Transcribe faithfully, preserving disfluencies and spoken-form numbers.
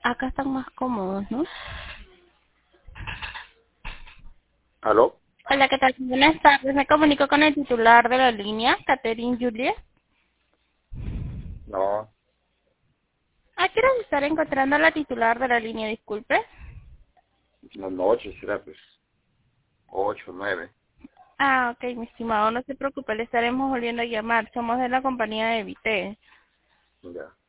Acá están más cómodos, ¿no? ¿Aló? Hola, ¿qué tal? Buenas tardes. Me comunico con el titular de la línea, Catherine Juliet. No, Ah, quiero estar encontrando a la titular de la línea, disculpe. no, no, ocho será pues. Ocho, nueve. Ah, ok, mi estimado, no se preocupe, le estaremos volviendo a llamar. Somos de la compañía de Vite. Ya.